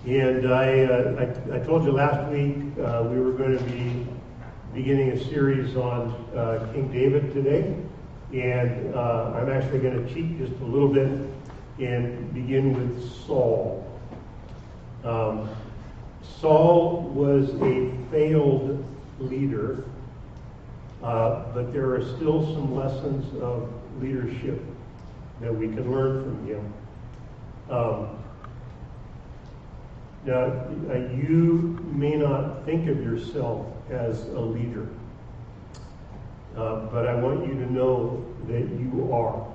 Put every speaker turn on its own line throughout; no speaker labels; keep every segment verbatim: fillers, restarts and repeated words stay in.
And I, uh, I, I told you last week uh, we were going to be beginning a series on uh, King David today. And uh, I'm actually going to cheat just a little bit and begin with Saul. Um, Saul was a failed leader, uh, but there are still some lessons of leadership that we can learn from him. Um, now, uh, you may not think of yourself as a leader, uh, but I want you to know that you are.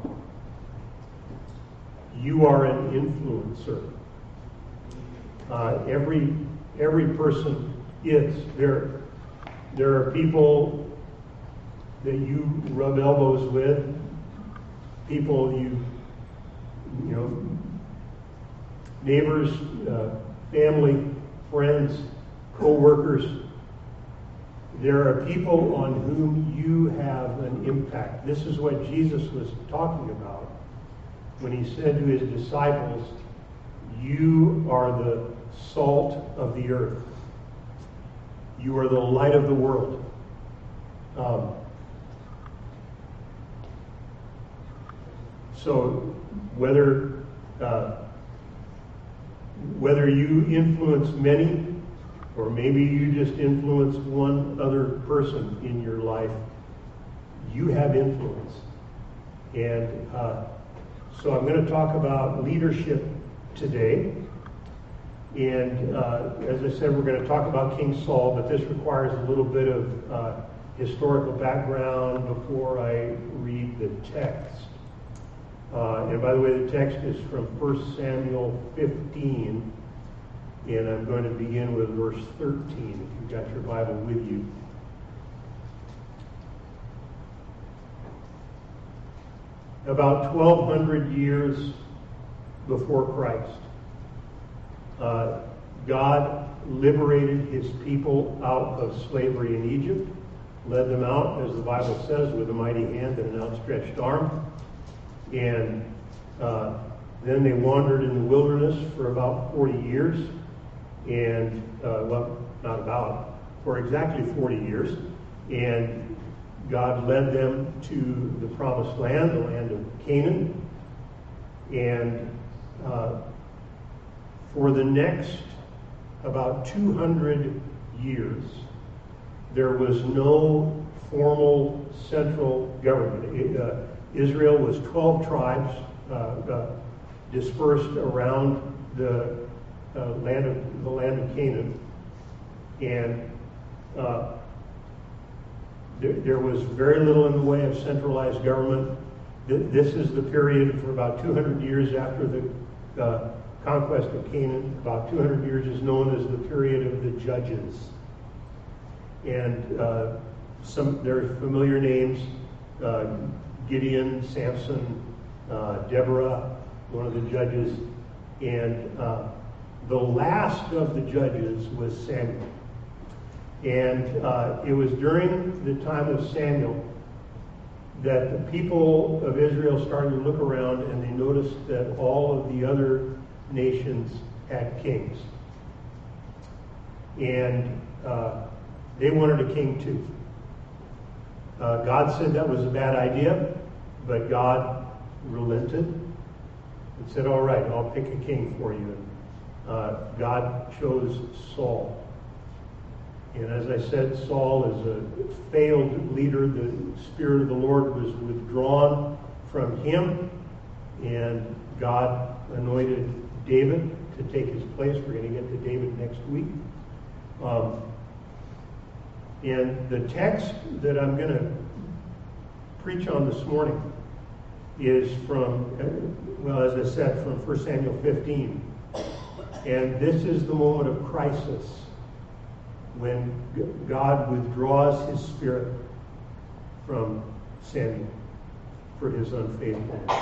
You are an influencer. Uh, every every person is. There, there are people that you rub elbows with, people you, you know, neighbors, uh, family, friends, co-workers. There are people on whom you have an impact. This is what Jesus was talking about when he said to his disciples, "You are the salt of the earth. You are the light of the world." Um, so whether uh, whether you influence many, or maybe you just influence one other person in your life, you have influence. And uh, so I'm going to talk about leadership today. And uh, as I said, we're going to talk about King Saul, but this requires a little bit of uh, historical background before I read the text. Uh, and by the way, the text is from First Samuel fifteen, and I'm going to begin with verse thirteen, if you've got your Bible with you. About twelve hundred years before Christ, uh, God liberated his people out of slavery in Egypt, led them out, as the Bible says, with a mighty hand and an outstretched arm. And uh, then they wandered in the wilderness for about forty years. And, uh, well, not about, for exactly forty years. And God led them to the promised land, the land of Canaan. And uh, for the next about two hundred years, there was no formal central government. It, uh, Israel was twelve tribes uh, uh, dispersed around the uh, land of the land of Canaan, and uh, there, there was very little in the way of centralized government. Th- this is the period for about two hundred years after the uh, conquest of Canaan. About two hundred years is known as the period of the Judges, and uh, some there are familiar names. Uh, Gideon, Samson, uh, Deborah, one of the judges, and uh, the last of the judges was Samuel. And uh, it was during the time of Samuel that the people of Israel started to look around, and they noticed that all of the other nations had kings. And uh, they wanted a king too. Uh, God said that was a bad idea, but God relented and said, all right, I'll pick a king for you. Uh, God chose Saul. And as I said, Saul is a failed leader. The Spirit of the Lord was withdrawn from him, and God anointed David to take his place. We're going to get to David next week. Um, and the text that I'm going to preach on this morning is from, well, as I said, from First Samuel fifteen. And this is the moment of crisis when God withdraws his Spirit from Samuel for his unfaithfulness.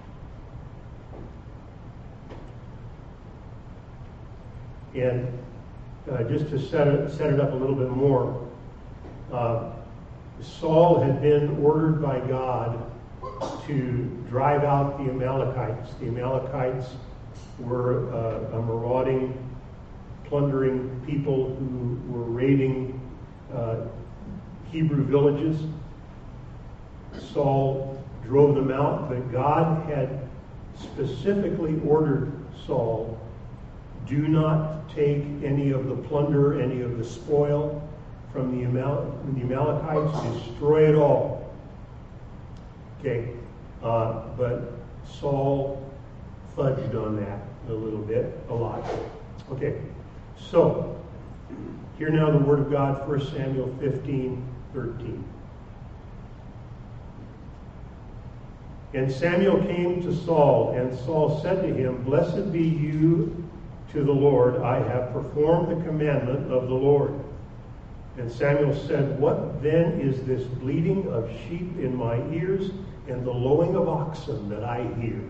And uh, just to set it, set it up a little bit more, uh, Saul had been ordered by God to drive out the Amalekites. The Amalekites were uh, a marauding plundering people who were raiding uh, Hebrew villages. Saul drove them out, but God had specifically ordered Saul, do not take any of the plunder, any of the spoil from the, Amal- the Amalekites, destroy it all. Okay, uh, but Saul fudged on that a little bit, a lot. Okay, so hear now the word of God, First Samuel fifteen, thirteen. And Samuel came to Saul, and Saul said to him, Blessed be you to the Lord, I have performed the commandment of the Lord. And Samuel said, What then is this bleating of sheep in my ears and the lowing of oxen that I hear?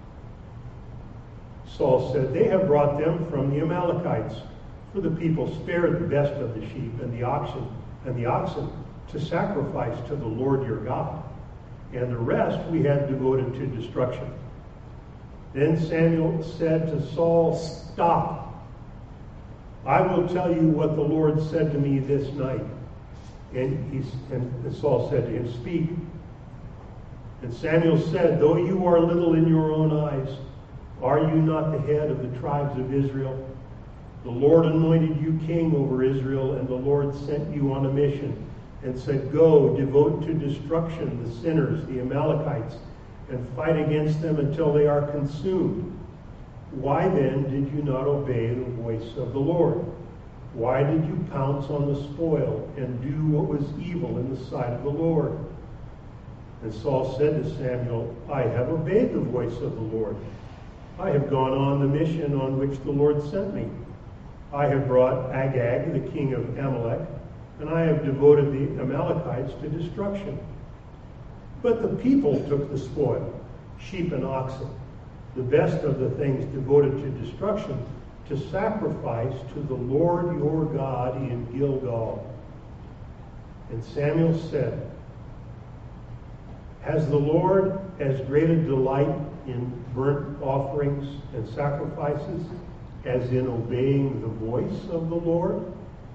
Saul said, They have brought them from the Amalekites, for the people spared the best of the sheep and the oxen and the oxen to sacrifice to the Lord your God, and the rest we had devoted to destruction. Then Samuel said to Saul, Stop. I will tell you what the Lord said to me this night. And, he, and Saul said to him, Speak. And Samuel said, Though you are little in your own eyes, are you not the head of the tribes of Israel? The Lord anointed you king over Israel, and the Lord sent you on a mission and said, Go, devote to destruction the sinners, the Amalekites, and fight against them until they are consumed. Why then did you not obey the voice of the Lord? Why did you pounce on the spoil and do what was evil in the sight of the Lord? And Saul said to Samuel, I have obeyed the voice of the Lord. I have gone on the mission on which the Lord sent me. I have brought Agag, the king of Amalek, and I have devoted the Amalekites to destruction. But the people took the spoil, sheep and oxen, the best of the things devoted to destruction, to sacrifice to the Lord your God in Gilgal. And Samuel said, Has the Lord as great a delight in burnt offerings and sacrifices as in obeying the voice of the Lord?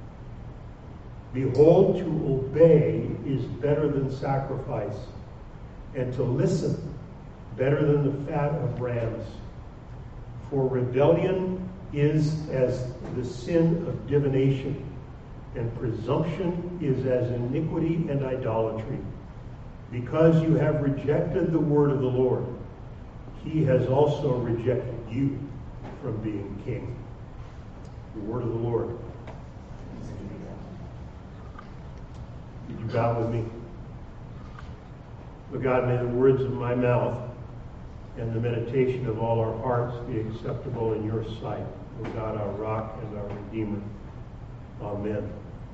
Behold, to obey is better than sacrifice, and to listen better than the fat of rams. For rebellion is as the sin of divination, and presumption is as iniquity and idolatry. Because you have rejected the word of the Lord, he has also rejected you from being king. The word of the Lord. Would you bow with me? O God, may the words of my mouth and the meditation of all our hearts be acceptable in your sight, O God, our rock and our redeemer. Amen.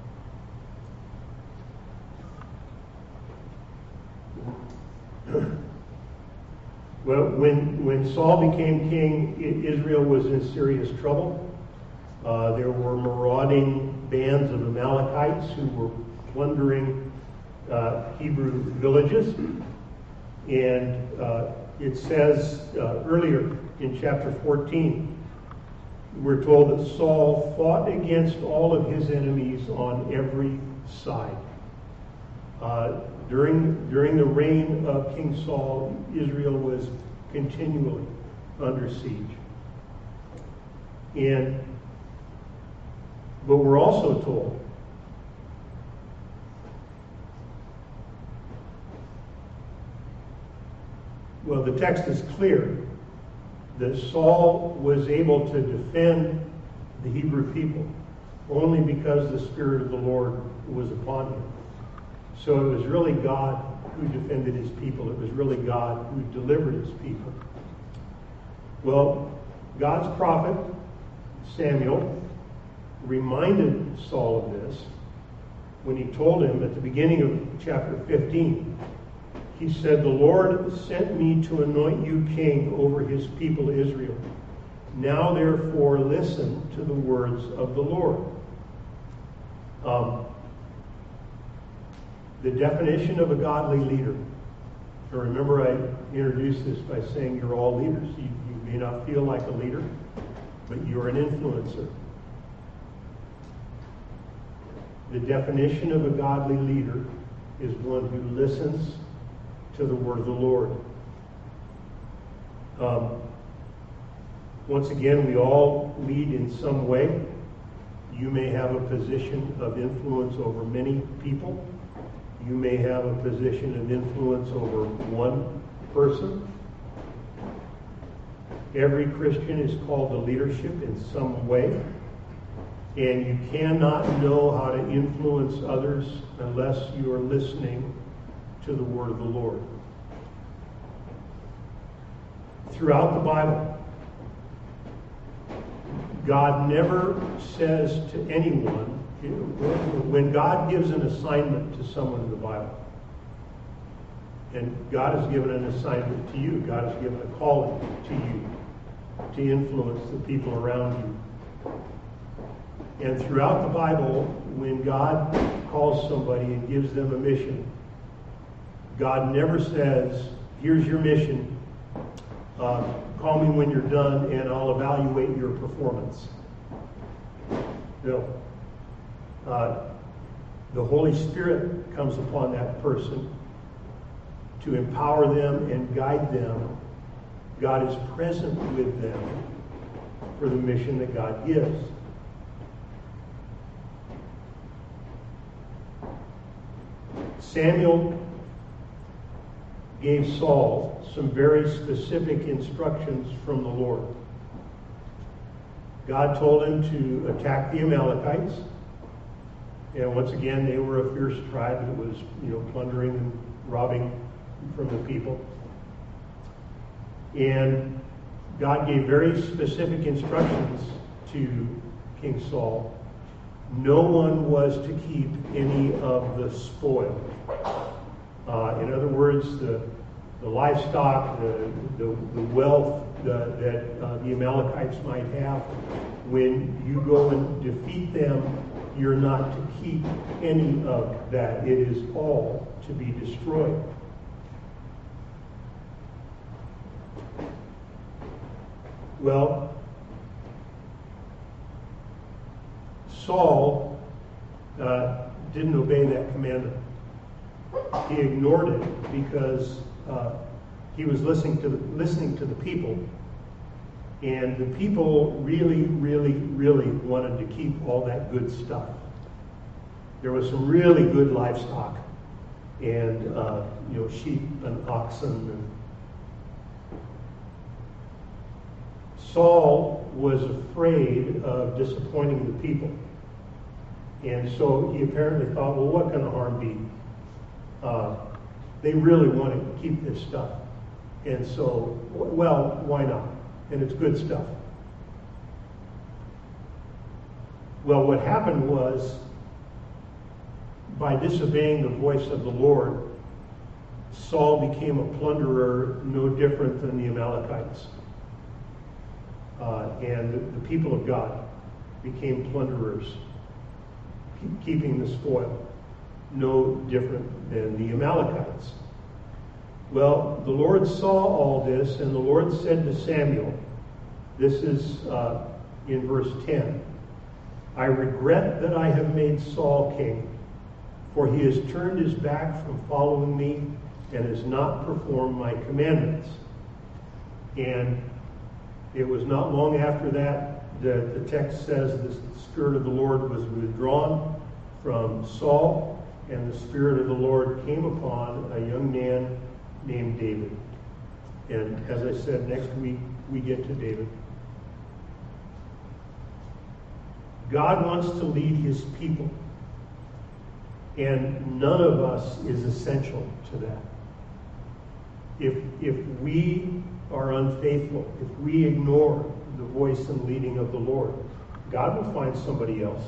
Well, when, when Saul became king, Israel was in serious trouble. Uh, there were marauding bands of Amalekites who were plundering uh, Hebrew villages. And uh, it says uh, earlier in chapter fourteen, we're told that Saul fought against all of his enemies on every side. Uh, during, during the reign of King Saul, Israel was continually under siege. And, but we're also told well, the text is clear that Saul was able to defend the Hebrew people only because the Spirit of the Lord was upon him. So it was really God who defended his people. It was really God who delivered his people. Well, God's prophet, Samuel, reminded Saul of this when he told him at the beginning of chapter fifteen. He said, The Lord sent me to anoint you king over his people Israel. Now, therefore, listen to the words of the Lord. Um, the definition of a godly leader. So remember, I introduced this by saying you're all leaders. You, you may not feel like a leader, but you're an influencer. The definition of a godly leader is one who listens to the word of the Lord. Um, once again, we all lead in some way. You may have a position of influence over many people. You may have a position of influence over one person. Every Christian is called to leadership in some way. And you cannot know how to influence others unless you are listening to the word of the Lord. Throughout the Bible, God never says to anyone, when God gives an assignment to someone in the Bible, and God has given an assignment to you, God has given a calling to you to influence the people around you. And throughout the Bible, when God calls somebody and gives them a mission, God never says, here's your mission, uh, call me when you're done and I'll evaluate your performance. No. Uh, the Holy Spirit comes upon that person to empower them and guide them. God is present with them for the mission that God gives. Samuel gave Saul some very specific instructions from the Lord. God told him to attack the Amalekites. And once again, they were a fierce tribe that was, you know, plundering and robbing from the people. And God gave very specific instructions to King Saul. No one was to keep any of the spoil. Uh, in other words, the, the livestock, the, the, the wealth the, that uh, the Amalekites might have, when you go and defeat them, you're not to keep any of that. It is all to be destroyed. Well, Saul uh, didn't obey that commandment. He ignored it because uh, he was listening to the, listening to the people, and the people really, really, really wanted to keep all that good stuff. There was some really good livestock, and uh, you know, sheep and oxen. And Saul was afraid of disappointing the people. And so he apparently thought, well, what can the harm be? Uh, they really want to keep this stuff. And so, well, why not? And it's good stuff. Well, what happened was, by disobeying the voice of the Lord, Saul became a plunderer no different than the Amalekites. Uh, and the, the people of God became plunderers, keep, keeping the spoil, no different than the Amalekites. Well, the Lord saw all this, and the Lord said to Samuel, this is uh, in verse ten, I regret that I have made Saul king, for he has turned his back from following me and has not performed my commandments. And it was not long after that that the text says the Spirit of the Lord was withdrawn from Saul, and the Spirit of the Lord came upon a young man named David. And as I said, next week we get to David. God wants to lead his people, and none of us is essential to that. If, if we are unfaithful, if we ignore the voice and leading of the Lord, God will find somebody else.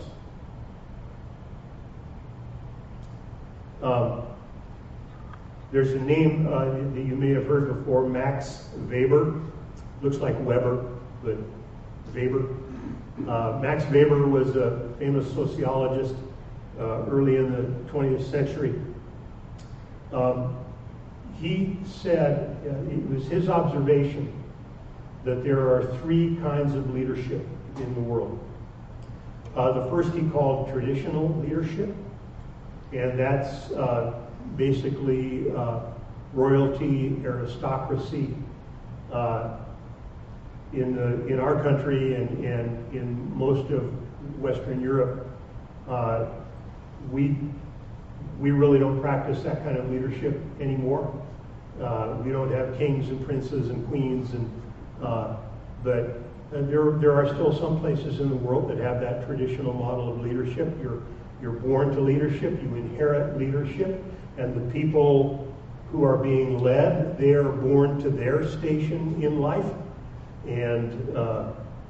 Um, there's a name uh, that you may have heard before, Max Weber. Looks like Weber, but Weber. Uh, Max Weber was a famous sociologist uh, early in the twentieth century. Um, he said, uh, it was his observation, that there are three kinds of leadership in the world. Uh, the first he called traditional leadership, and that's uh, basically uh, royalty, aristocracy. Uh, in the in our country and, and in most of Western Europe, uh, we we really don't practice that kind of leadership anymore. Uh, we don't have kings and princes and queens, and uh, but there there are still some places in the world that have that traditional model of leadership. You're you're born to leadership, you inherit leadership, and the people who are being led, they are born to their station in life, and uh,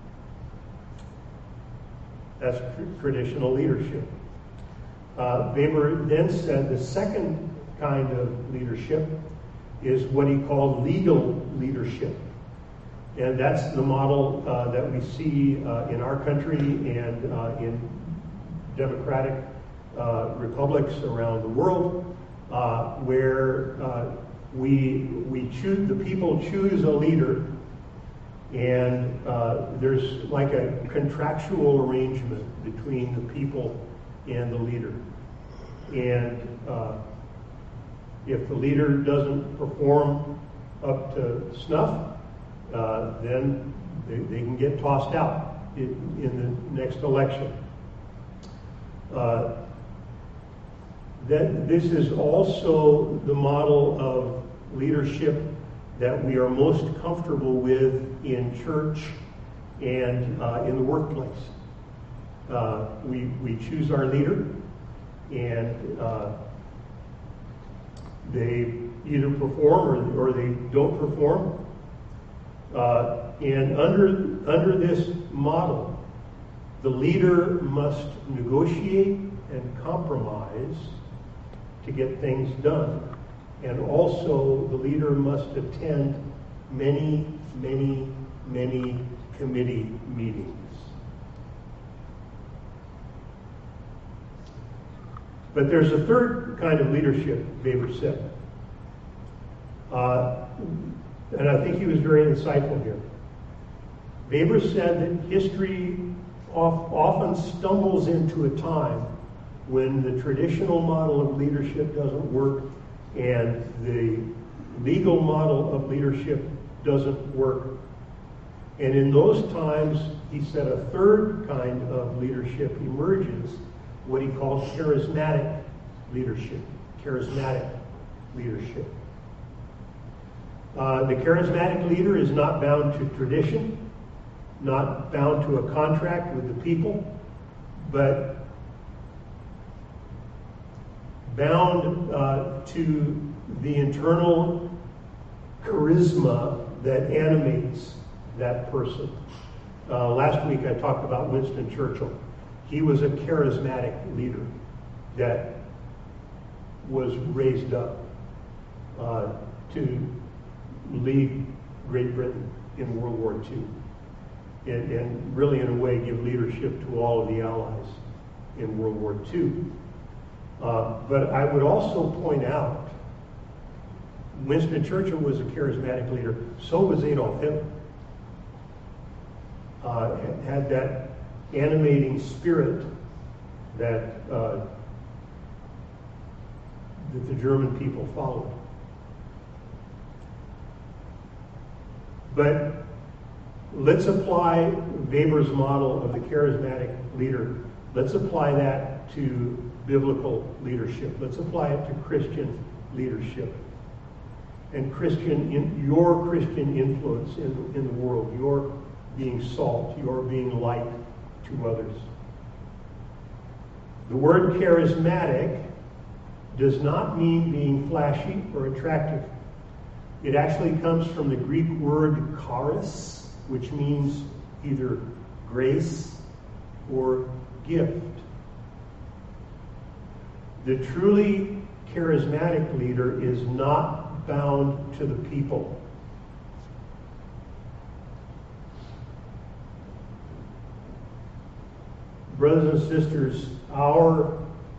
that's tr- traditional leadership. Uh, Weber then said the second kind of leadership is what he called legal leadership. And that's the model uh, that we see uh, in our country and uh, in democratic uh, republics around the world, uh, where uh, we we choose, the people choose a leader, and uh, there's like a contractual arrangement between the people and the leader. And uh, if the leader doesn't perform up to snuff, uh, then they, they can get tossed out in, in the next election. Uh, that this is also the model of leadership that we are most comfortable with in church and uh, in the workplace. Uh, we, we choose our leader, and uh, they either perform or, or they don't perform. Uh, and under, under this model, the leader must negotiate and compromise to get things done. And also, the leader must attend many, many, many committee meetings. But there's a third kind of leadership, Weber said. Uh, and I think he was very insightful here. Weber said that history of, often stumbles into a time when the traditional model of leadership doesn't work and the legal model of leadership doesn't work. And in those times, he said a third kind of leadership emerges, what he calls charismatic leadership. Charismatic leadership. Uh, the charismatic leader is not bound to tradition, not bound to a contract with the people, but bound uh, to the internal charisma that animates that person. Uh, last week I talked about Winston Churchill. He was a charismatic leader that was raised up uh, to lead Great Britain in World War Two, and, and really in a way give leadership to all of the Allies in World War Two. Uh, but I would also point out, Winston Churchill was a charismatic leader. So was Adolf Hitler. Uh, had that animating spirit that uh, that the German people followed. But let's apply Weber's model of the charismatic leader. Let's apply that to biblical leadership. Let's apply it to Christian leadership. And Christian, in, your Christian influence in, in the world, your being salt, your being light to others. The word charismatic does not mean being flashy or attractive. It actually comes from the Greek word charis, which means either grace or gift. The truly charismatic leader is not bound to the people. Brothers and sisters, our,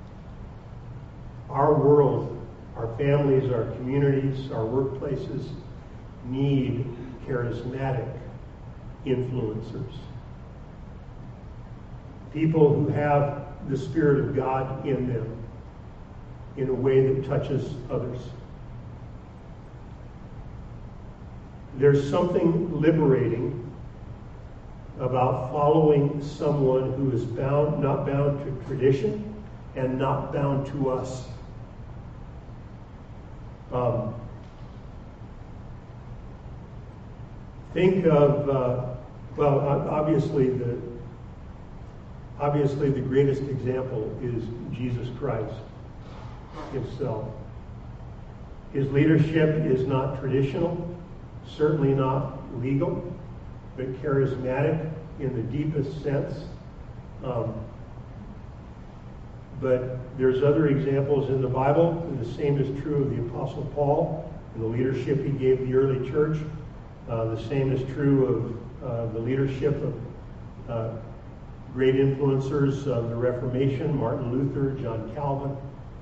our world, our families, our communities, our workplaces need charismatic influencers. people who have the Spirit of God in them in a way that touches others. There's something liberating about following someone who is bound, not bound to tradition and not bound to us. Um, think of, uh, well, obviously the obviously the greatest example is Jesus Christ himself. His leadership is not traditional, certainly not legal, but charismatic in the deepest sense. Um, but there's other examples in the Bible, and the same is true of the Apostle Paul and the leadership he gave the early church. Uh, the same is true of uh, the leadership of uh, great influencers of the Reformation, Martin Luther, John Calvin.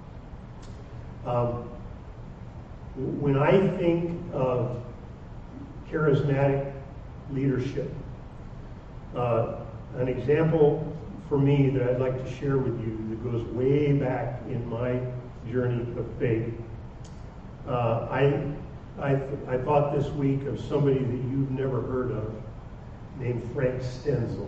Um, when I think of charismatic leadership, uh, an example for me that I'd like to share with you that goes way back in my journey of faith. Uh, I, I, I thought this week of somebody that you've never heard of named Frank Stenzel.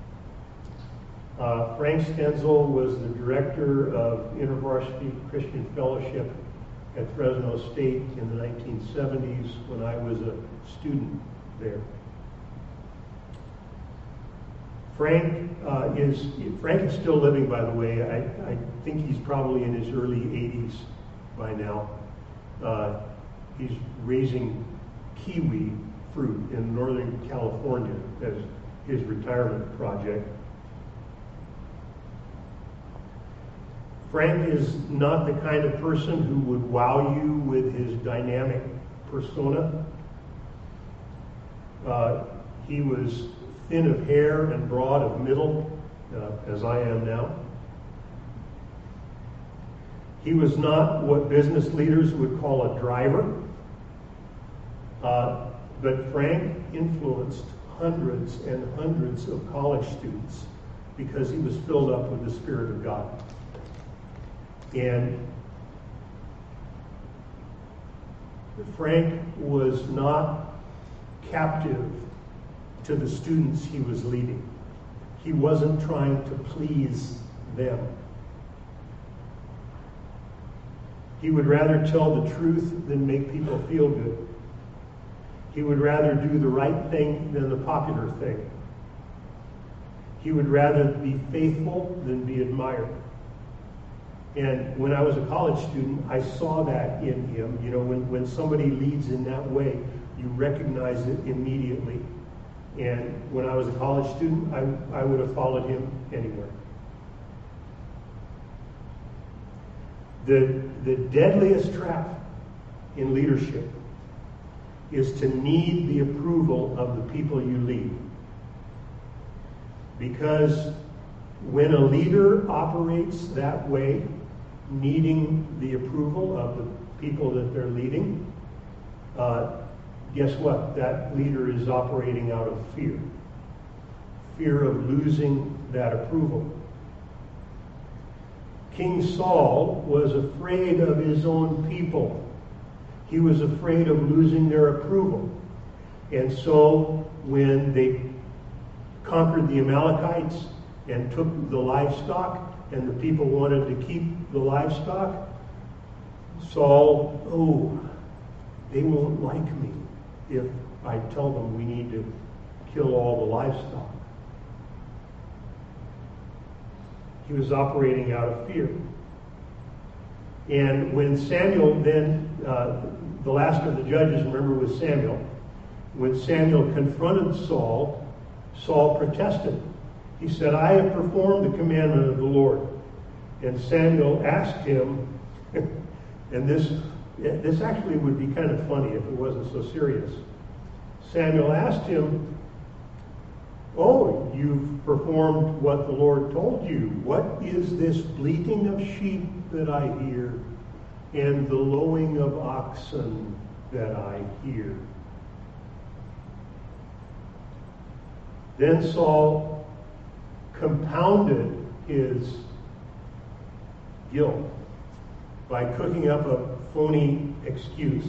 Uh, Frank Stenzel was the director of InterVarsity Christian Fellowship at Fresno State in the nineteen seventies when I was a student there. Frank uh, is Frank is still living, by the way. I, I think he's probably in his early eighties by now. Uh, he's raising kiwi fruit in Northern California as his retirement project. Frank is not the kind of person who would wow you with his dynamic persona. Uh, he was thin of hair and broad of middle, uh, as I am now. He was not what business leaders would call a driver, uh, but Frank influenced hundreds and hundreds of college students because he was filled up with the Spirit of God. And Frank was not captive to the students he was leading. He wasn't trying to please them. He would rather tell the truth than make people feel good. He would rather do the right thing than the popular thing. He would rather be faithful than be admired. And when I was a college student, I saw that in him. You know, when, when somebody leads in that way, you recognize it immediately. And when I was a college student, I, I would have followed him anywhere. The, the deadliest trap in leadership is to need the approval of the people you lead. Because when a leader operates that way, needing the approval of the people that they're leading, uh, guess what? That leader is operating out of fear. Fear of losing that approval. King Saul was afraid of his own people. He was afraid of losing their approval. And so when they conquered the Amalekites and took the livestock, and the people wanted to keep the livestock, Saul, oh, they won't like me if I tell them we need to kill all the livestock. He was operating out of fear. And when Samuel then, uh, the last of the judges, remember, was Samuel, when Samuel confronted Saul, Saul protested. He said, I have performed the commandment of the Lord. And Samuel asked him, and this, this actually would be kind of funny if it wasn't so serious. Samuel asked him, oh, you've performed what the Lord told you. What is this bleating of sheep that I hear and the lowing of oxen that I hear? Then Saul compounded his guilt by cooking up a phony excuse.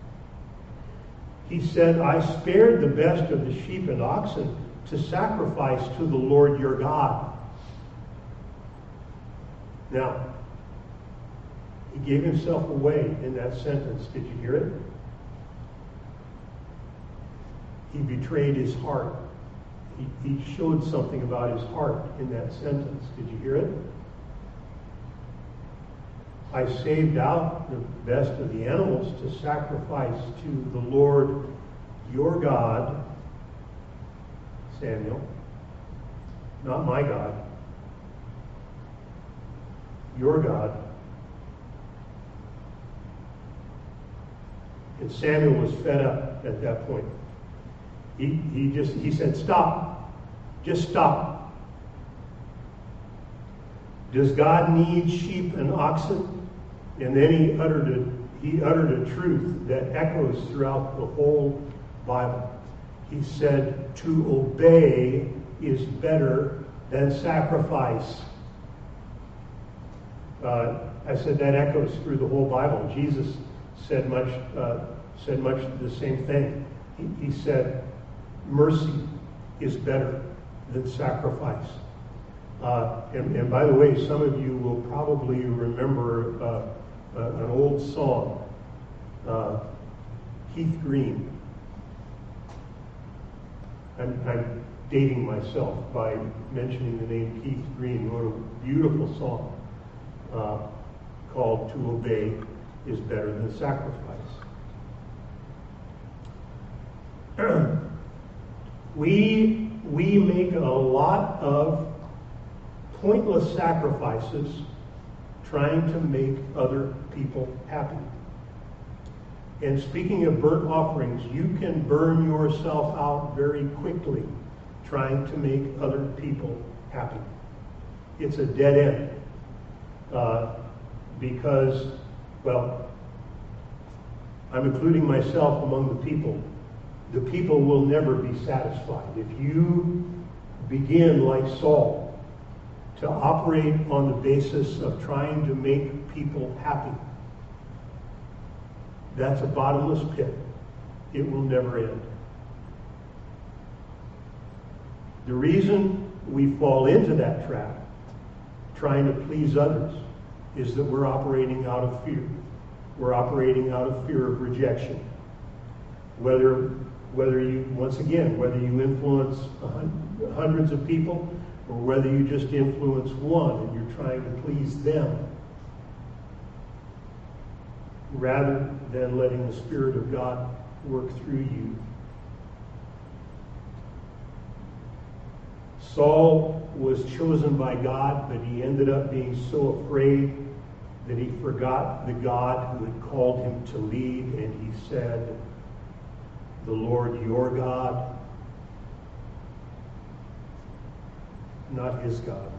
He said, I spared the best of the sheep and oxen to sacrifice to the Lord your God. Now, he gave himself away in that sentence. Did you hear it? He betrayed his heart. He, he showed something about his heart in that sentence. Did you hear it? I saved out the best of the animals to sacrifice to the Lord your God, Samuel, not my God, your God. And Samuel was fed up at that point. He, he just, he said, stop. Just stop. Does God need sheep and oxen? And then he uttered a, he uttered a truth that echoes throughout the whole Bible. He said, to obey is better than sacrifice. Uh, I said that echoes through the whole Bible. Jesus said much, uh, said much the same thing. He, he said, mercy is better than sacrifice. Uh, and, and by the way, some of you will probably remember uh, uh, an old song, uh, Keith Green. I'm, I'm dating myself by mentioning the name Keith Green. He wrote a beautiful song uh, called To Obey is Better Than Sacrifice. we, we make a lot of pointless sacrifices trying to make other people happy. And speaking of burnt offerings, you can burn yourself out very quickly trying to make other people happy. It's a dead end. Uh, because, well, I'm including myself among the people. The people will never be satisfied. If you begin like Saul to operate on the basis of trying to make people happy, that's a bottomless pit. It will never end. The reason we fall into that trap, trying to please others, is that we're operating out of fear. We're operating out of fear of rejection. Whether, whether you, once again, whether you influence hundreds of people or whether you just influence one and you're trying to please them, rather than letting the Spirit of God work through you. Saul was chosen by God, but he ended up being so afraid that he forgot the God who had called him to lead, and he said, the Lord your God, not his God.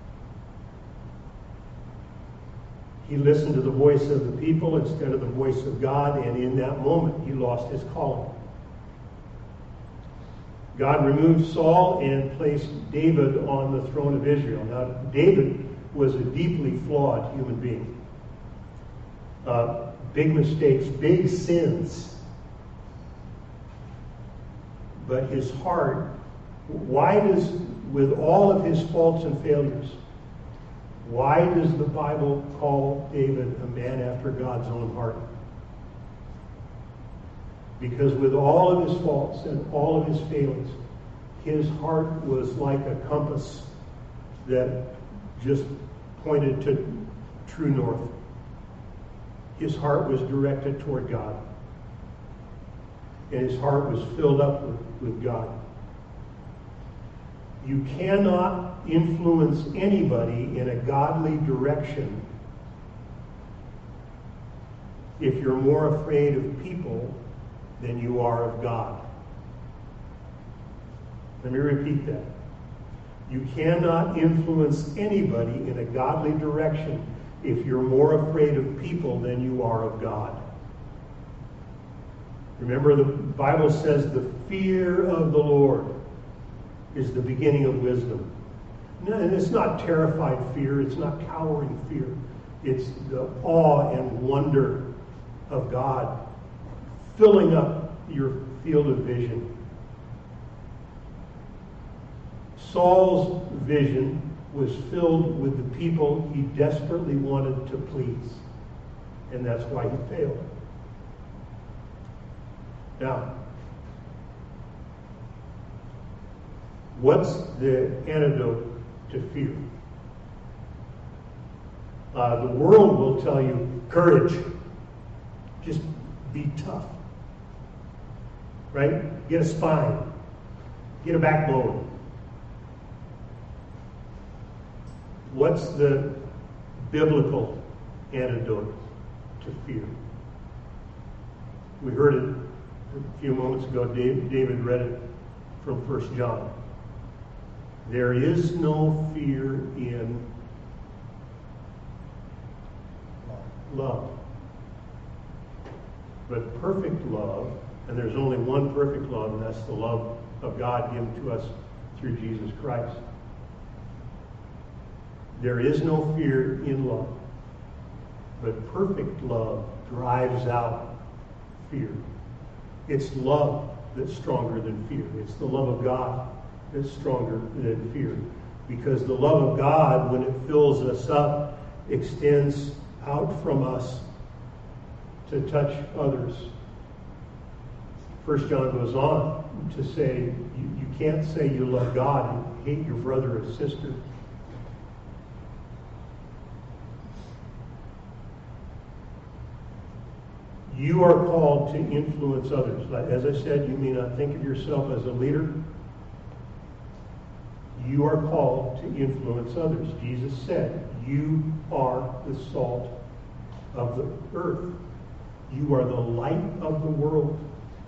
He listened to the voice of the people instead of the voice of God, and in that moment he lost his calling. God removed Saul and placed David on the throne of Israel. Now, David was a deeply flawed human being. Uh, big mistakes, big sins. But his heart, why does, with all of his faults and failures, why does the Bible call David a man after God's own heart? Because with all of his faults and all of his failings, his heart was like a compass that just pointed to true north. His heart was directed toward God. And his heart was filled up with, with God. You cannot influence anybody in a godly direction if you're more afraid of people than you are of God. Let me repeat that. You cannot influence anybody in a godly direction if you're more afraid of people than you are of God. Remember, the Bible says the fear of the Lord is the beginning of wisdom. No, and it's not terrified fear. It's not cowering fear. It's the awe and wonder of God filling up your field of vision. Saul's vision was filled with the people he desperately wanted to please. And that's why he failed. Now, what's the antidote to fear? Uh, the world will tell you, courage. Just be tough. Right? Get a spine. Get a backbone. What's the biblical antidote to fear? We heard it a few moments ago. David read it from First John. There is no fear in love. But perfect love, and there's only one perfect love, and that's the love of God given to us through Jesus Christ. There is no fear in love, but perfect love drives out fear. It's love that's stronger than fear. It's the love of God that's stronger than fear. Because the love of God, when it fills us up, extends out from us to touch others. First John goes on to say, you, you can't say you love God and hate your brother or sister. You are called to influence others. As I said, you may not think of yourself as a leader. You are called to influence others. Jesus said, you are the salt of the earth. You are the light of the world.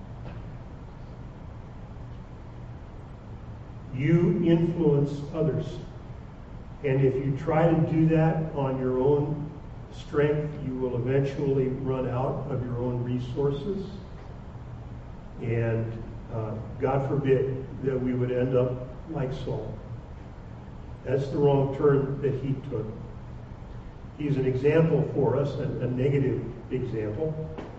You influence others. And if you try to do that on your own strength, you will eventually run out of your own resources. And uh, God forbid that we would end up like Saul. That's the wrong turn that he took. He's an example for us, a, a negative example.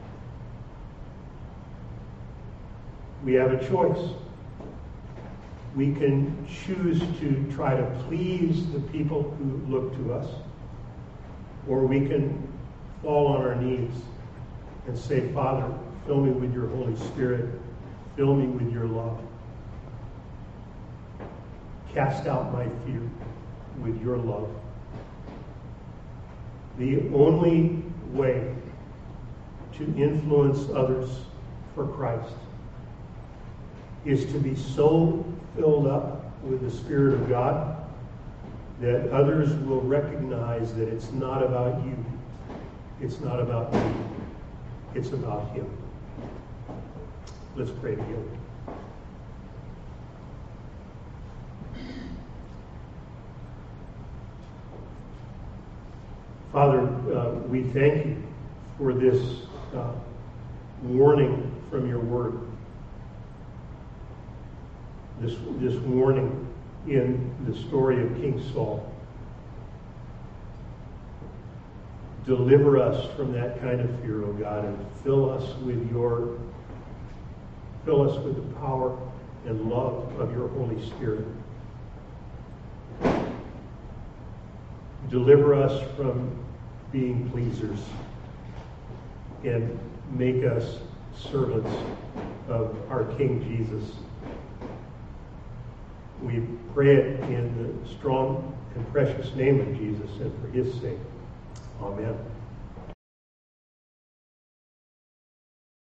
We have a choice. We can choose to try to please the people who look to us, or we can fall on our knees and say, Father, fill me with your Holy Spirit. Fill me with your love. Cast out my fear with your love. The only way to influence others for Christ is to be so filled up with the Spirit of God that others will recognize that it's not about you. It's not about me. It's about Him. Let's pray together. Father, uh, we thank you for this uh, warning from your word. This, this warning in the story of King Saul. Deliver us from that kind of fear, O God, and fill us with your, fill us with the power and love of your Holy Spirit. Deliver us from being pleasers and make us servants of our King Jesus. We pray it in the strong and precious name of Jesus and for his sake. Amen.